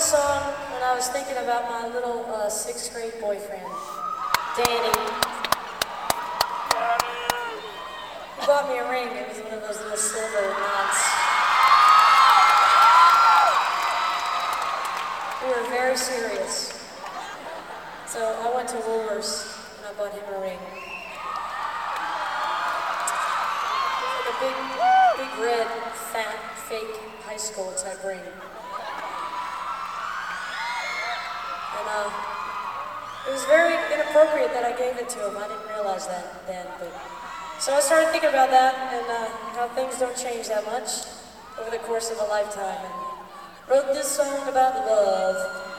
song when I was thinking about my little sixth grade boyfriend, Danny. He bought me a ring. It was one of those little silver knots. We were very serious. So I went to Woolworths and I bought him a ring. Like a big red, fat, fake high school type ring. And it was very inappropriate that I gave it to him. I didn't realize that then. So I started thinking about that and how things don't change that much over the course of a lifetime. And wrote this song about love.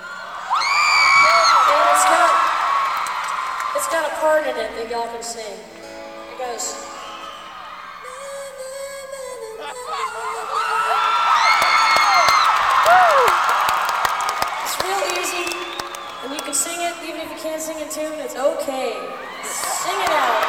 And it's got a part in it that y'all can sing. It goes. It's real easy, and you can sing it even if you can't sing in tune. It's okay. Sing it out.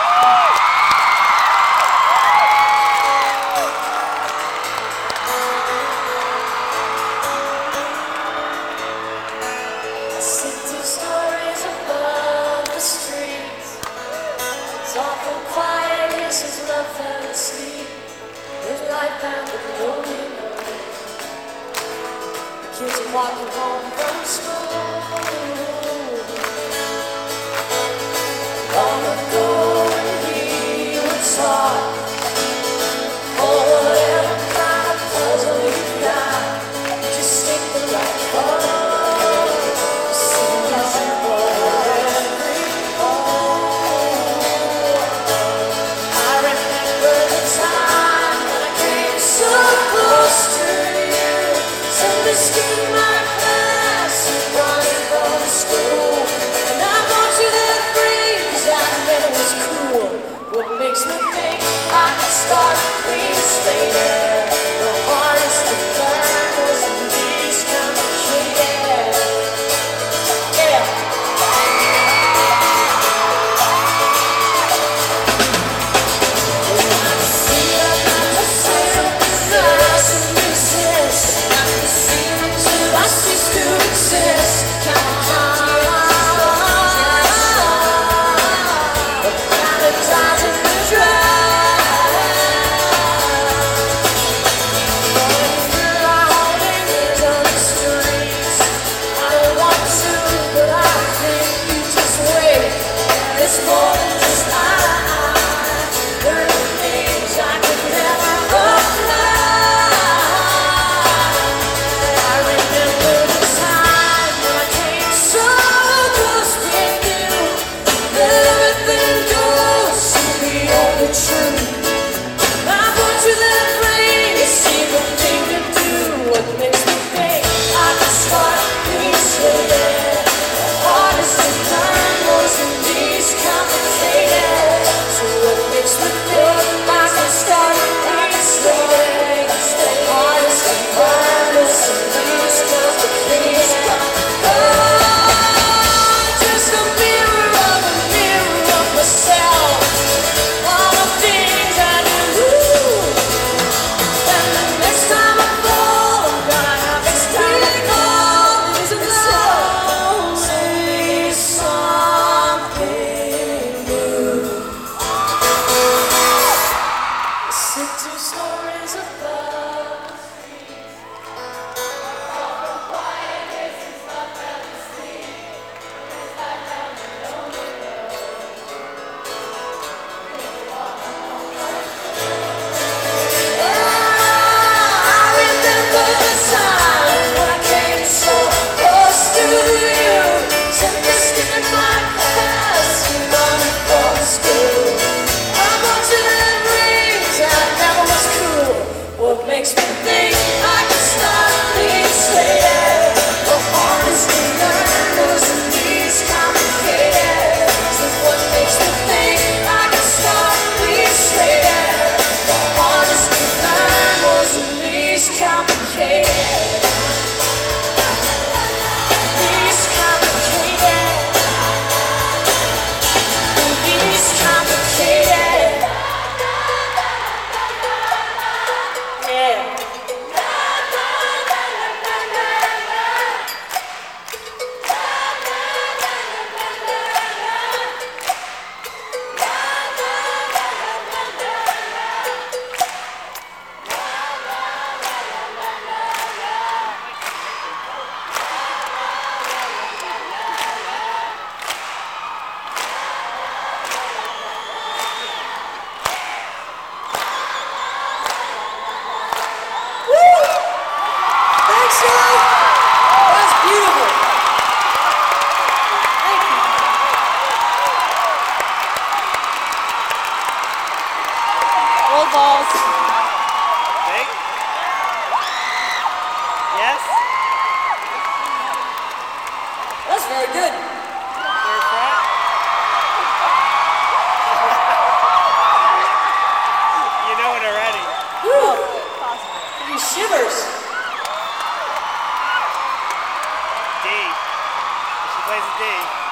Kids are walking home from school. Long ago when he was taught, oh, whatever kind of puzzle you got, just stick the right ball. See as you go every hole. I remember the time when I came so close to you. The scheme my class running from school, and I want you that free, 'cause I bet it was cool. What makes me think I could start things later? The hardest to learn was the least complicated. Yeah. When I see I say something nice and resist. I cease to exist. But time to dry. balls. Big? Yes? That's very good. Third fret? You know it already. Woo! Give me shivers. D. She plays a D.